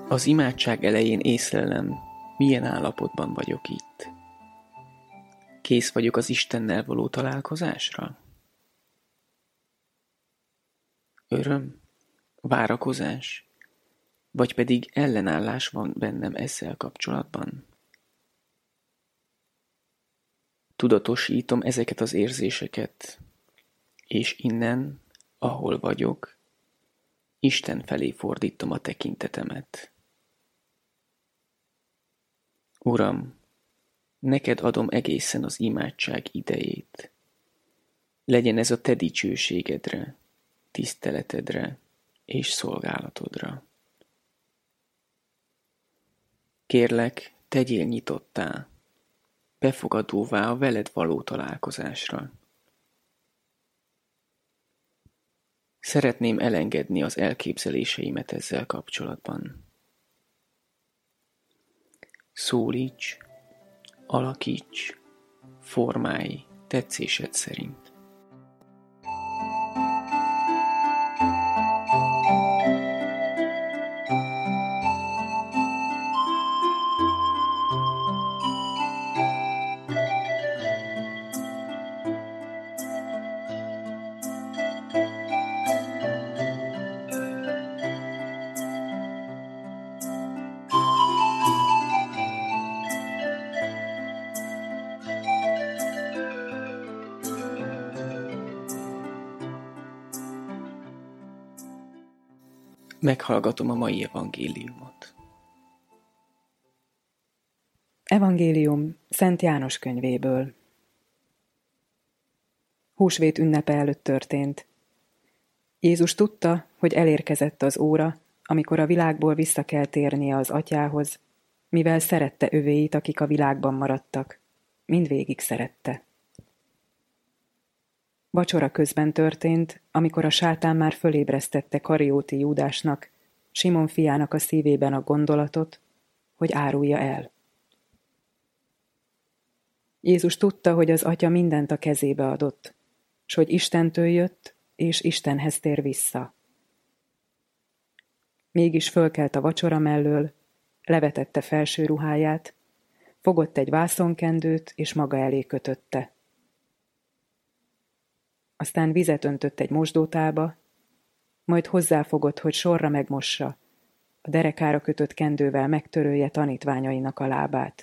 Az imádság elején észlelem, milyen állapotban vagyok itt. Kész vagyok az Istennel való találkozásra? Öröm, várakozás, vagy pedig ellenállás van bennem ezzel kapcsolatban? Tudatosítom ezeket az érzéseket, és innen, ahol vagyok, Isten felé fordítom a tekintetemet. Uram, neked adom egészen az imádság idejét. Legyen ez a te dicsőségedre, tiszteletedre és szolgálatodra. Kérlek, tegyél nyitottá, befogadóvá a veled való találkozásra. Szeretném elengedni az elképzeléseimet ezzel kapcsolatban. Szólíts, alakíts, formálj tetszésed szerint. Meghallgatom a mai evangéliumot. Evangélium Szent János könyvéből. Húsvét ünnepe előtt történt. Jézus tudta, hogy elérkezett az óra, amikor a világból vissza kell térnie az Atyához, mivel szerette övéit, akik a világban maradtak. Mindvégig szerette. Vacsora közben történt, amikor a sátán már fölébresztette Karióti Júdásnak, Simon fiának a szívében a gondolatot, hogy árulja el. Jézus tudta, hogy az Atya mindent a kezébe adott, s hogy Istentől jött, és Istenhez tér vissza. Mégis fölkelt a vacsora mellől, levetette felső ruháját, fogott egy vászonkendőt, és maga elé kötötte. Aztán vizet öntött egy mosdótálba, majd hozzáfogott, hogy sorra megmossa, a derekára kötött kendővel megtörölje tanítványainak a lábát.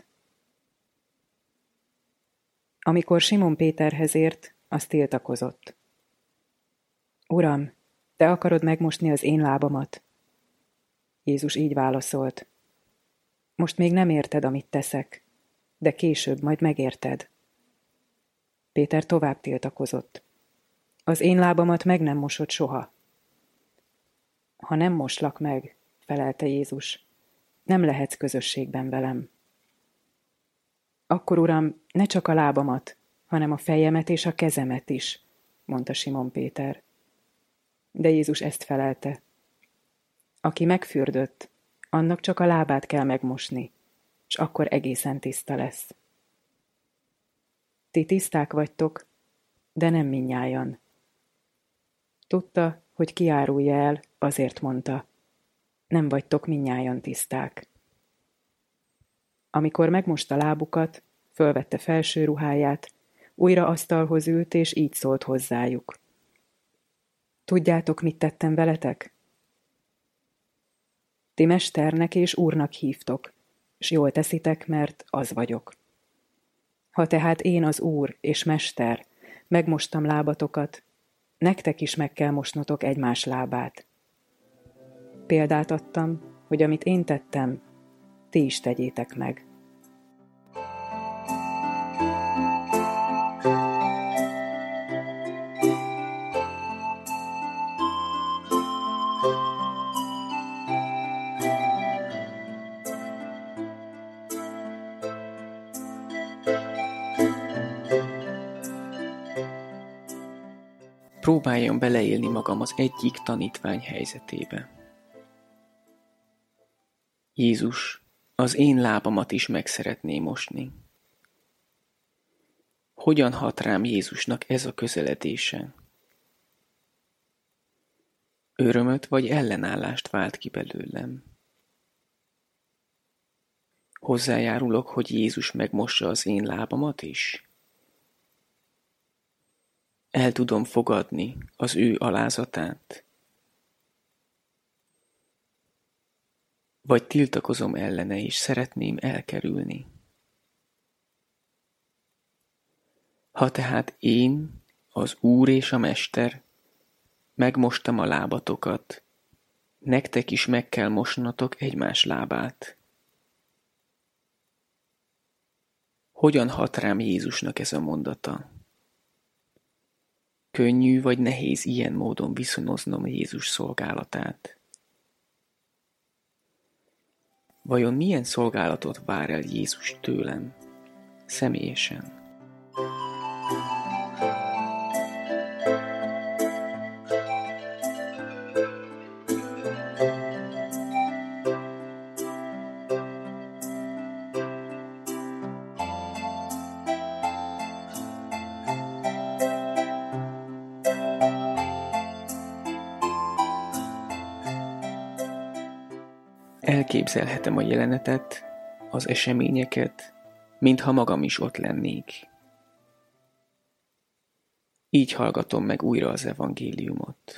Amikor Simon Péterhez ért, az tiltakozott. Uram, te akarod megmosni az én lábamat? Jézus így válaszolt. Most még nem érted, amit teszek, de később majd megérted. Péter tovább tiltakozott. Az én lábamat meg nem mosod soha. Ha nem moslak meg, felelte Jézus, nem lehetsz közösségben velem. Akkor, Uram, ne csak a lábamat, hanem a fejemet és a kezemet is, mondta Simon Péter. De Jézus ezt felelte. Aki megfürdött, annak csak a lábát kell megmosni, és akkor egészen tiszta lesz. Ti tiszták vagytok, de nem mindnyájan. Tudta, hogy kiárulja el, azért mondta, nem vagytok mindnyájan tiszták. Amikor megmosta lábukat, fölvette felső ruháját, újra asztalhoz ült, és így szólt hozzájuk. Tudjátok, mit tettem veletek? Ti mesternek és úrnak hívtok, s jól teszitek, mert az vagyok. Ha tehát én az úr és mester, megmostam lábatokat, nektek is meg kell mosnotok egymás lábát. Példát adtam, hogy amit én tettem, ti is tegyétek meg. Próbáljon beleélni magam az egyik tanítvány helyzetébe. Jézus, az én lábamat is meg szeretné mosni. Hogyan hat rám Jézusnak ez a közeledése? Örömöt vagy ellenállást vált ki belőlem? Hozzájárulok, hogy Jézus megmossa az én lábamat is? El tudom fogadni az ő alázatát? Vagy tiltakozom ellene és szeretném elkerülni? Ha tehát én, az Úr és a Mester, megmostam a lábatokat, nektek is meg kell mosnatok egymás lábát. Hogyan hat rám Jézusnak ez a mondata? Könnyű vagy nehéz ilyen módon viszonoznom Jézus szolgálatát? Vajon milyen szolgálatot vár el Jézus tőlem, személyesen? Elképzelhetem a jelenetet, az eseményeket, mintha magam is ott lennék. Így hallgatom meg újra az evangéliumot.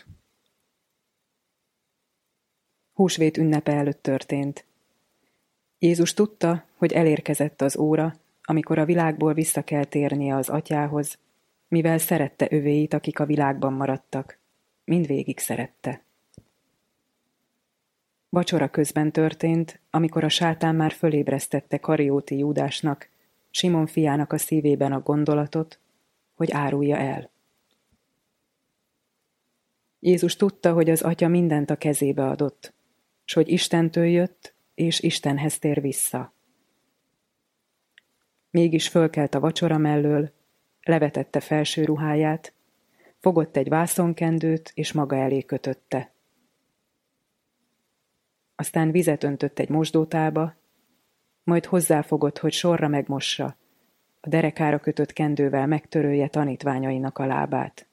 Húsvét ünnepe előtt történt. Jézus tudta, hogy elérkezett az óra, amikor a világból vissza kell térnie az atyához, mivel szerette övéit, akik a világban maradtak. Mindvégig szerette. Vacsora közben történt, amikor a sátán már fölébresztette Karióti Júdásnak, Simon fiának a szívében a gondolatot, hogy árulja el. Jézus tudta, hogy az atya mindent a kezébe adott, s hogy Istentől jött, és Istenhez tér vissza. Mégis fölkelt a vacsora mellől, levetette felső ruháját, fogott egy vászonkendőt, és maga elé kötötte. Aztán vizet öntött egy mosdótálba, majd hozzáfogott, hogy sorra megmossa, a derekára kötött kendővel megtörölje tanítványainak a lábát.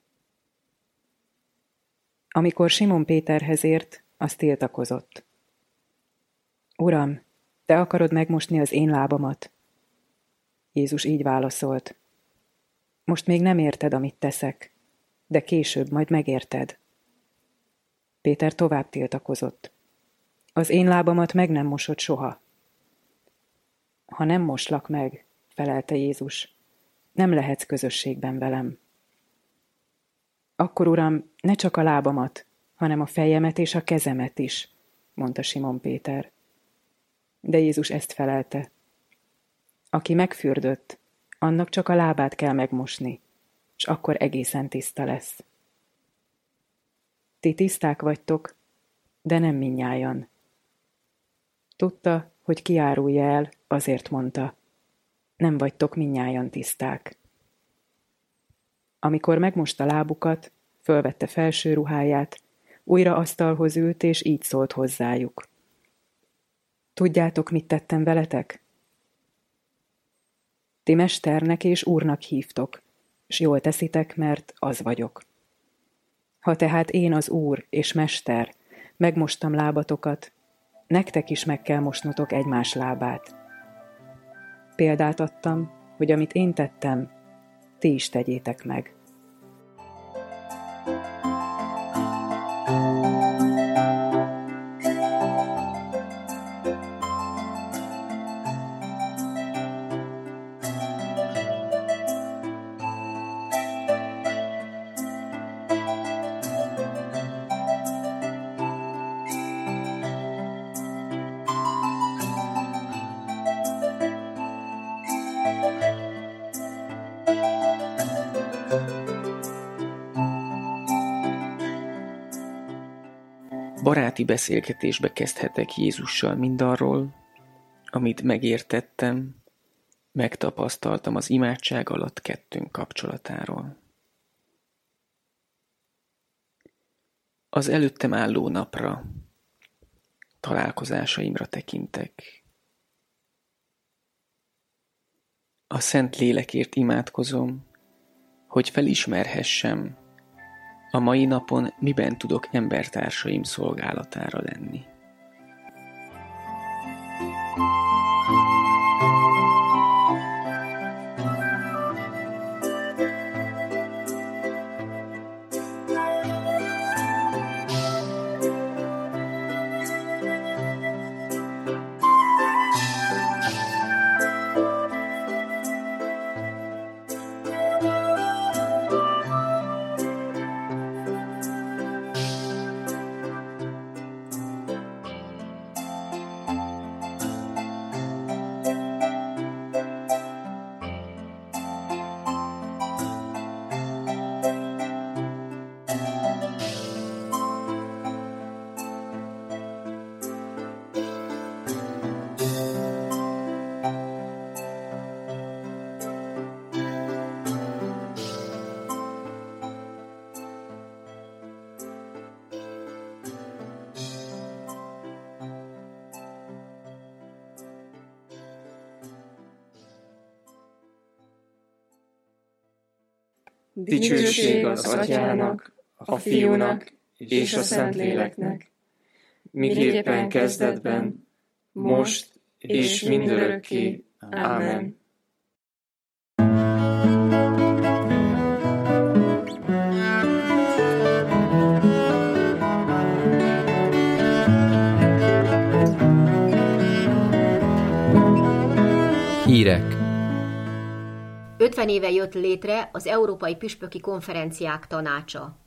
Amikor Simon Péterhez ért, az tiltakozott. Uram, te akarod megmosni az én lábamat? Jézus így válaszolt. Most még nem érted, amit teszek, de később majd megérted. Péter tovább tiltakozott. Az én lábamat meg nem mosod soha. Ha nem moslak meg, felelte Jézus, nem lehetsz közösségben velem. Akkor, Uram, ne csak a lábamat, hanem a fejemet és a kezemet is, mondta Simon Péter. De Jézus ezt felelte. Aki megfürdött, annak csak a lábát kell megmosni, és akkor egészen tiszta lesz. Ti tiszták vagytok, de nem mindnyájan. Tudta, hogy kiárulja el, azért mondta, nem vagytok mindnyájan tiszták. Amikor megmosta lábukat, fölvette felső ruháját, újra asztalhoz ült, és így szólt hozzájuk. Tudjátok, mit tettem veletek? Ti mesternek és úrnak hívtok, s jól teszitek, mert az vagyok. Ha tehát én az úr és mester, megmostam lábatokat, nektek is meg kell mosnotok egymás lábát. Példát adtam, hogy amit én tettem, ti is tegyétek meg. Baráti beszélgetésbe kezdhetek Jézussal mindarról, amit megértettem, megtapasztaltam az imádság alatt kettőnk kapcsolatáról. Az előttem álló napra, találkozásaimra tekintek. A Szent Lélekért imádkozom, hogy felismerhessem, a mai napon miben tudok embertársaim szolgálatára lenni. Dicsőség az Atyának, a Fiúnak és a Szentléleknek, miképpen kezdetben, most és mindörökké. Ámen. Hírek. 50 éve jött létre az Európai Püspöki Konferenciák Tanácsa.